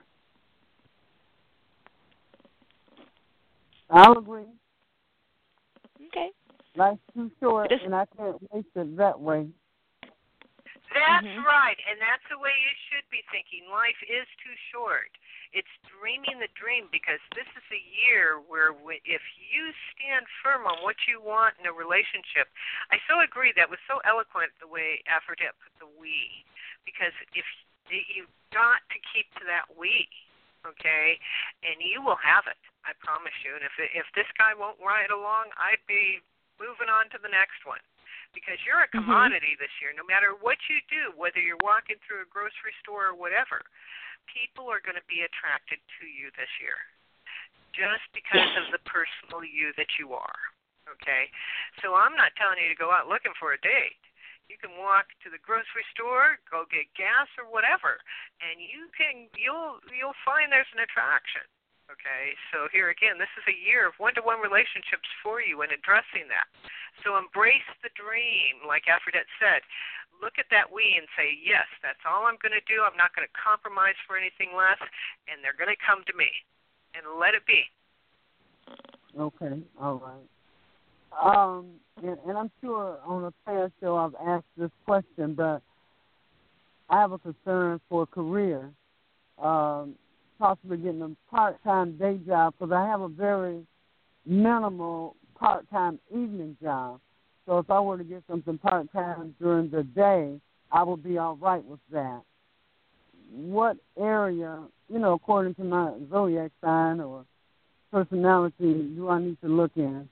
I'll agree. Okay. Life's too short, and I can't waste it that way. That's right, and that's the way you should be thinking. Life is too short. It's dreaming the dream because this is a year where if you stand firm on what you want in a relationship, I so agree. That was so eloquent the way Aphrodite put the we, because if you've got to keep to that we, okay, and you will have it. I promise you. And if this guy won't ride along, I'd be moving on to the next one. because you're a commodity this year. No matter what you do, whether you're walking through a grocery store or whatever, people are going to be attracted to you this year just because of the personal you that you are, okay? So I'm not telling you to go out looking for a date. You can walk to the grocery store, go get gas or whatever, and you'll find there's an attraction. Okay, so here again, this is a year of one-to-one relationships for you and addressing that. So embrace the dream, like Aphrodite said. Look at that we and say, yes, that's all I'm going to do. I'm not going to compromise for anything less, and they're going to come to me. And let it be. Okay, all right. And I'm sure on a past show I've asked this question, but I have a concern for career. Possibly getting a part-time day job because I have a very minimal part-time evening job. So if I were to get something part-time during the day, I would be all right with that. What area, according to my zodiac sign or personality, do I need to look in?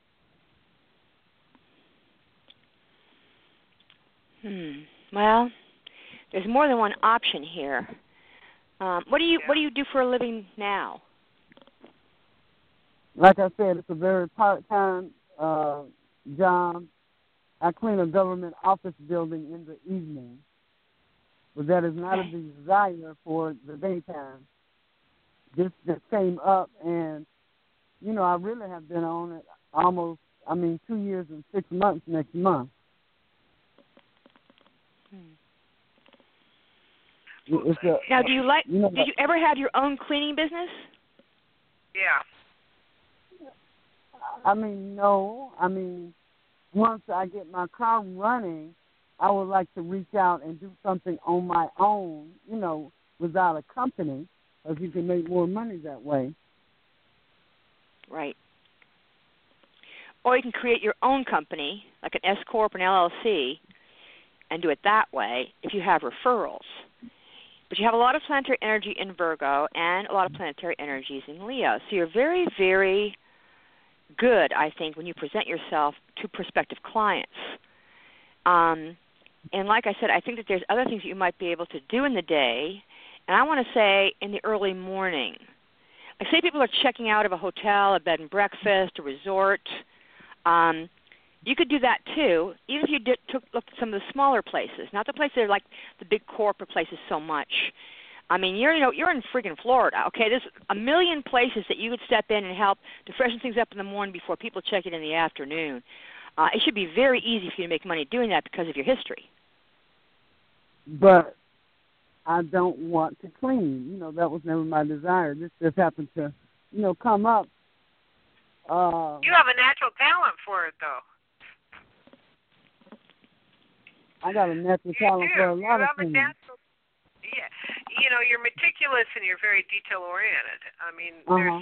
Well, there's more than one option here. What do you do for a living now? Like I said, it's a very part-time job. I clean a government office building in the evening, but that is not a desire for the daytime. This just came up, and I really have been on it almost. 2 years and 6 months next month. Now, do you like? Did you ever have your own cleaning business? Yeah. No. Once I get my car running, I would like to reach out and do something on my own, without a company, because you can make more money that way. Right. Or you can create your own company, like an S Corp, an LLC, and do it that way if you have referrals. But you have a lot of planetary energy in Virgo and a lot of planetary energies in Leo. So you're very, very good, I think, when you present yourself to prospective clients. And like I said, I think that there's other things that you might be able to do in the day. And I want to say in the early morning. Like say people are checking out of a hotel, a bed and breakfast, a resort. You could do that too, even if you looked at some of the smaller places, not the places that are like the big corporate places so much. You're in freaking Florida, okay? There's a million places that you could step in and help to freshen things up in the morning before people check it in the afternoon. It should be very easy for you to make money doing that because of your history. But I don't want to clean. That was never my desire. This just happened to, come up. You have a natural talent for it, though. I got a natural talent for a lot of things. Yeah, you're meticulous and you're very detail-oriented. There's,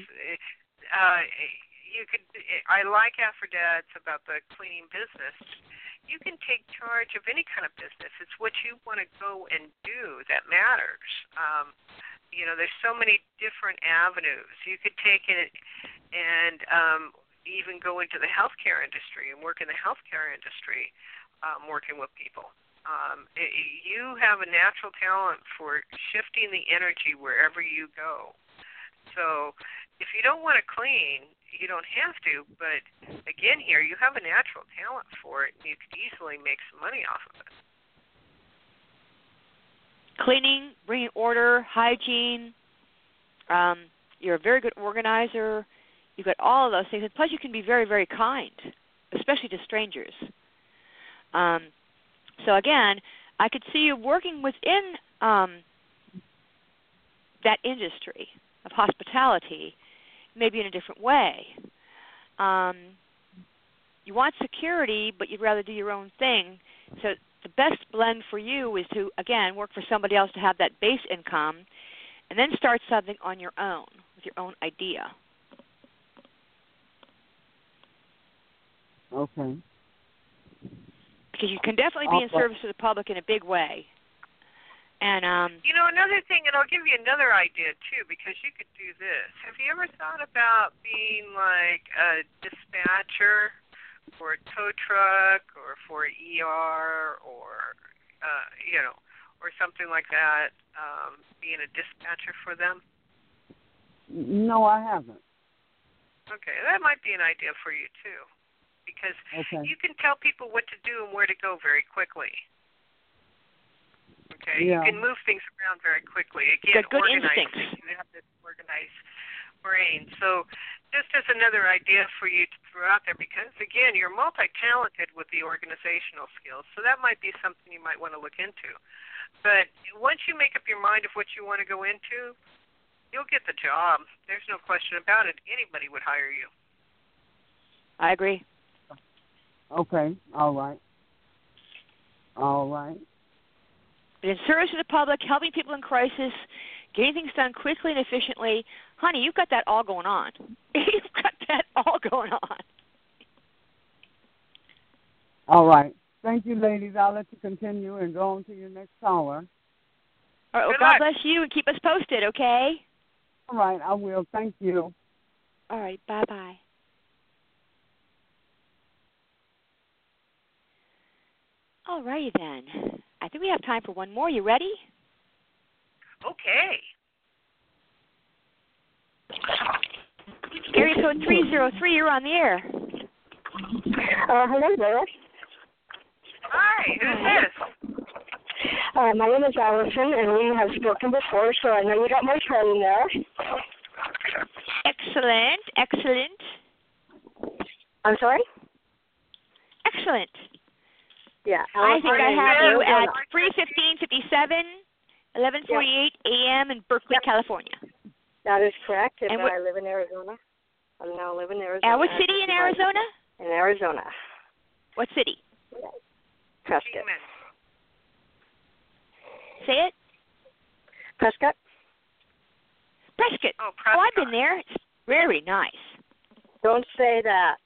I like Aphrodite about the cleaning business. You can take charge of any kind of business. It's what you want to go and do that matters. There's so many different avenues. You could take it and even go into the healthcare industry and work in the healthcare industry, working with people. You have a natural talent for shifting the energy wherever you go. So if you don't want to clean, you don't have to. But again, here, you have a natural talent for it, and you could easily make some money off of it. Cleaning, bringing order, hygiene. You're a very good organizer. You've got all of those things. And plus, you can be very, very kind, especially to strangers. So, again, I could see you working within that industry of hospitality, maybe in a different way. You want security, but you'd rather do your own thing. So the best blend for you is to, again, work for somebody else to have that base income and then start something on your own with your own idea. Okay. Because you can definitely be in service to the public in a big way. And another thing, and I'll give you another idea too, because you could do this. Have you ever thought about being like a dispatcher for a tow truck or for an ER or, or something like that, being a dispatcher for them? No, I haven't. Okay, that might be an idea for you, too, because you can tell people what to do and where to go very quickly. Okay, yeah. You can move things around very quickly. Again, good instincts. You have this organized brain. So just as another idea for you to throw out there, because, again, you're multi-talented with the organizational skills, so that might be something you might want to look into. But once you make up your mind of what you want to go into, you'll get the job. There's no question about it. Anybody would hire you. I agree. Okay, all right. But in service to the public, helping people in crisis, getting things done quickly and efficiently, honey, you've got that all going on. You've got that all going on. All right. Thank you, ladies. I'll let you continue and go on to your next caller. All right, well, God bless you and keep us posted, okay? All right, I will. Thank you. All right, bye-bye. All righty then. I think we have time for one more. You ready? Okay. Area code 303, you're on the air. Hello there. Hi, who's this? My name is Allison, and we have spoken before, so I know you got my phone there. Excellent. I'm sorry? Excellent. Yeah. I think I have you at 3:15:57, 11:48 a.m. in Berkeley, California. That is correct. And what, I live in Arizona. I now live in Arizona. What city in Arizona? In Arizona. What city? Prescott. Say it. Prescott. Prescott. Oh, Prescott. Oh, I've been there. It's very nice. Don't say that.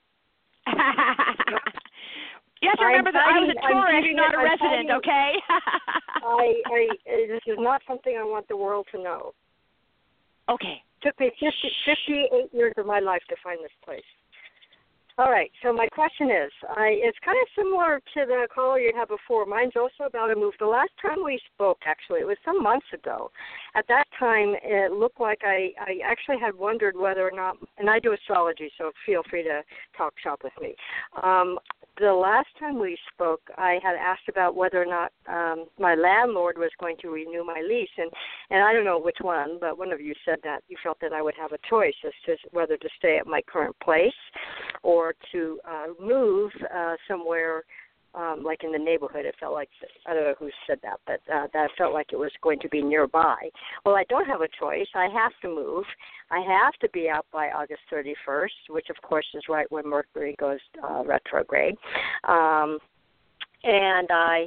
You have to remember that I was a tourist, not a resident, okay? This is not something I want the world to know. Okay. It took me 58 years of my life to find this place. All right, so my question is, it's kind of similar to the caller you had before. Mine's also about a move. The last time we spoke, actually, it was some months ago. At that time, it looked like I actually had wondered whether or not, and I do astrology, so feel free to talk shop with me. The last time we spoke, I had asked about whether or not my landlord was going to renew my lease, and I don't know which one, but one of you said that you felt that I would have a choice as to whether to stay at my current place or to move somewhere like in the neighborhood. It felt like, I don't know who said that, but that felt like it was going to be nearby. Well, I don't have a choice. I have to move. I have to be out by August 31st, which, of course, is right when Mercury goes retrograde. And I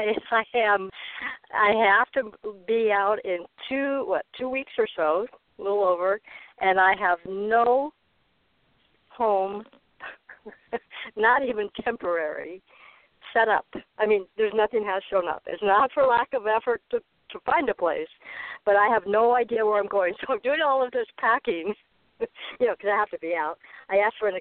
have to be out in 2 weeks or so, a little over, and I have no home, not even temporary, set up. I mean, there's nothing has shown up. It's not for lack of effort to find a place, but I have no idea where I'm going. So I'm doing all of this packing, because I have to be out. I asked for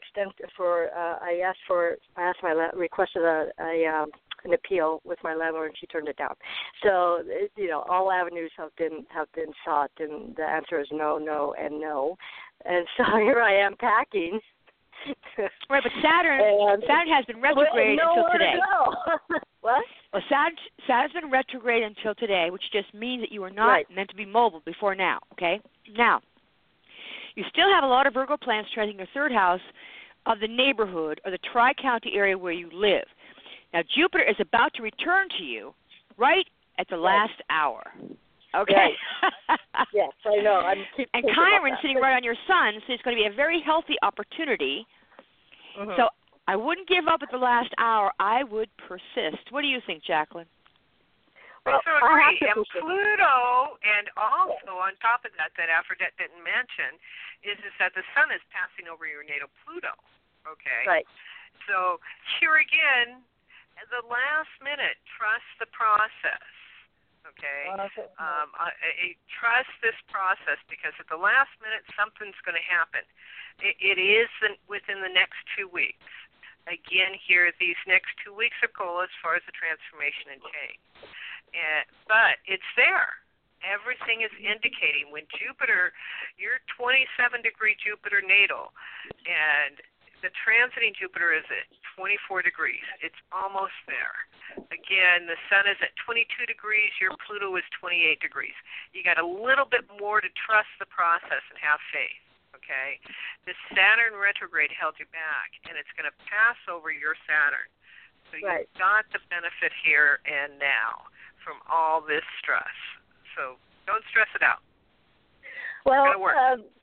requested an appeal with my landlord, and she turned it down. So, all avenues have been sought, and the answer is no, no, and no. And so here I am packing. Right, but Saturn has been retrograde until today. What? Well, Saturn's been retrograde until today, which just means that you are not meant to be mobile before now, okay? Now, you still have a lot of Virgo planets transiting your third house of the neighborhood or the Tri-County area where you live. Now, Jupiter is about to return to you right at the last hour. Okay. Right. Yes, I know. And Chiron's sitting right on your sun, so it's going to be a very healthy opportunity. Mm-hmm. So I wouldn't give up at the last hour. I would persist. What do you think, Jacqueline? Well, I agree. And Pluto, and also on top of that Aphrodite didn't mention, is that the sun is passing over your natal Pluto. Okay. Right. So here again, at the last minute, trust the process. Okay, trust this process, because at the last minute something's going to happen. It is within the next 2 weeks. again here, these next 2 weeks are cool as far as the transformation and change. But it's there. Everything is indicating when Jupiter, you're 27-degree Jupiter natal, and the transiting Jupiter is at 24 degrees. It's almost there. Again, the Sun is at 22 degrees. Your Pluto is 28 degrees. You got a little bit more to trust the process and have faith. Okay, the Saturn retrograde held you back, and it's going to pass over your Saturn. So you've got the benefit here and now from all this stress. So don't stress it out. Well, it's going to work.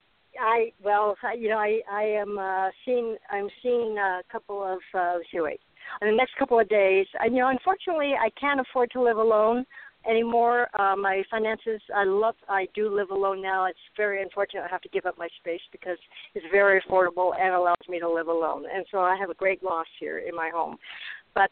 I'm seeing a couple of in the next couple of days. And unfortunately, I can't afford to live alone anymore. My finances, I do live alone now. It's very unfortunate I have to give up my space because it's very affordable and allows me to live alone. And so I have a great loss here in my home. But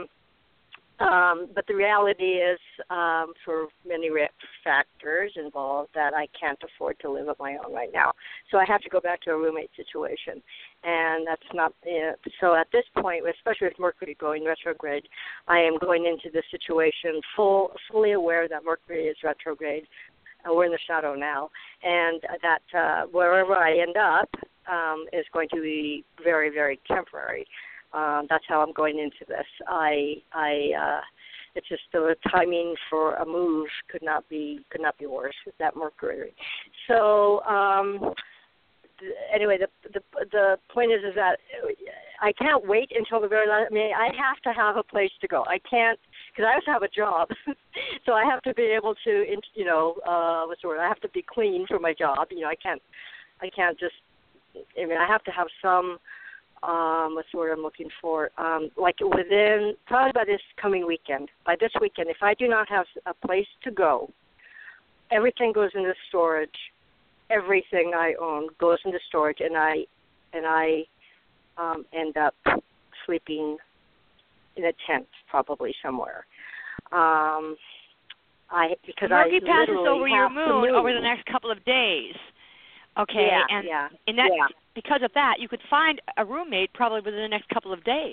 the reality is, for many factors involved, that I can't afford to live on my own right now. So I have to go back to a roommate situation. And that's not, so at this point, especially with Mercury going retrograde, I am going into this situation fully aware that Mercury is retrograde. We're in the shadow now. And that wherever I end up is going to be very, very temporary. That's how I'm going into this. It's just the timing for a move could not be worse with that Mercury. So anyway, the point is that I can't wait until the very last. I mean, I have to have a place to go. I can't, because I also have a job, so I have to be able to, what's the word? I have to be clean for my job. I can't just. I mean, I have to have some. What's the word I'm looking for? Like within, probably by this coming weekend. By this weekend, if I do not have a place to go, everything goes into storage. Everything I own goes into storage, and I end up sleeping in a tent, probably somewhere. Because Mercury passes literally over your moon over the next couple of days. Okay, because of that, you could find a roommate probably within the next couple of days.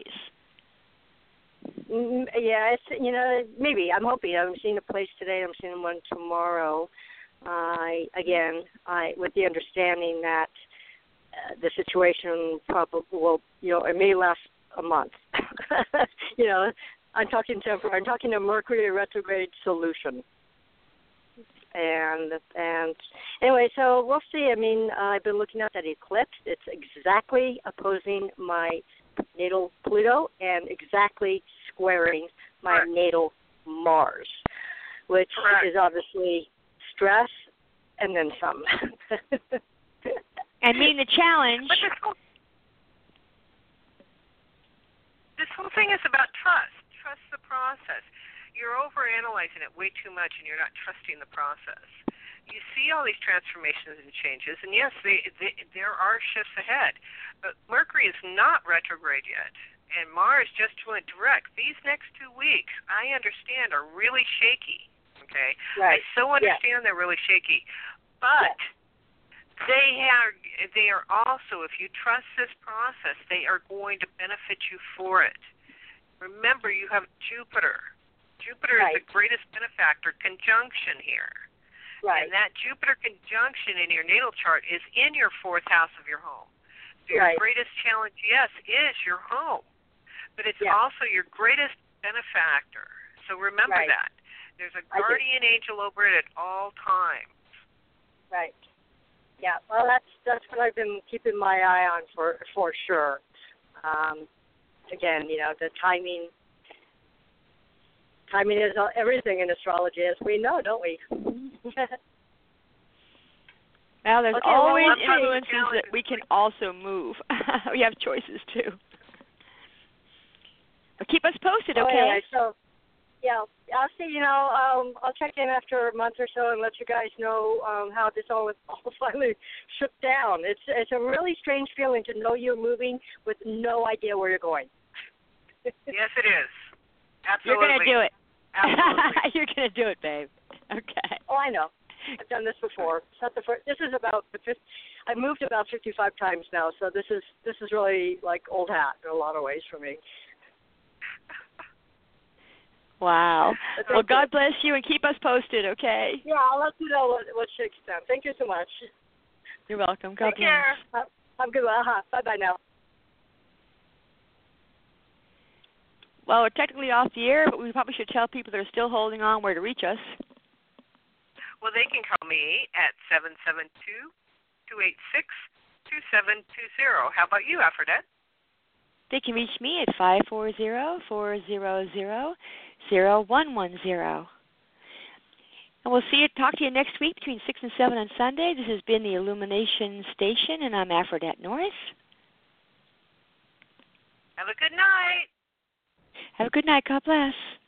Yeah, it's maybe. I'm hoping. I'm seeing a place today. I'm seeing one tomorrow. With the understanding that the situation probably will, it may last a month. I'm talking temporary. I'm talking a Mercury retrograde solution. And anyway, so we'll see. I mean, I've been looking at that eclipse. It's exactly opposing my natal Pluto and exactly squaring my natal Mars, which is obviously stress and then some. And meaning the challenge. But this whole thing is about trust. Trust the process. You're overanalyzing it way too much, and you're not trusting the process. You see all these transformations and changes, and yes, there are shifts ahead. But Mercury is not retrograde yet, and Mars just went direct. These next 2 weeks, I understand, are really shaky. Okay, right. I so understand they're really shaky, but they are also, if you trust this process, they are going to benefit you for it. Remember, you have Jupiter. Jupiter is the greatest benefactor conjunction here. Right. And that Jupiter conjunction in your natal chart is in your 4th house of your home. So your greatest challenge, yes, is your home. But it's also your greatest benefactor. So remember that. There's a guardian angel over it at all times. Right. Yeah. Well, that's what I've been keeping my eye on for sure. Again, the timing. Timing is everything in astrology, as we know, don't we? Well, there's always influences that we can also move. We have choices, too. But keep us posted, okay? Anyway, so, I'll see, I'll check in after a month or so and let you guys know how this all finally shook down. It's a really strange feeling to know you're moving with no idea where you're going. Yes, it is. Absolutely. You're going to do it. Absolutely. You're going to do it, babe. Okay. Oh, I know. I've done this before. It's not the first. This is about the fifth. I've moved about 55 times now, so this is really like old hat in a lot of ways for me. Wow. Well, God bless you and keep us posted, okay? Yeah, I'll let you know what shakes down. Thank you so much. You're welcome. God Take care. Have a good one. Bye-bye now. Well, we're technically off the air, but we probably should tell people that are still holding on where to reach us. Well, they can call me at 772-286-2720. How about you, Aphrodite? They can reach me at 540-400-0110. And we'll talk to you next week between 6 and 7 on Sunday. This has been the Illumination Station, and I'm Aphrodite Norris. Have a good night. Have a good night. God bless.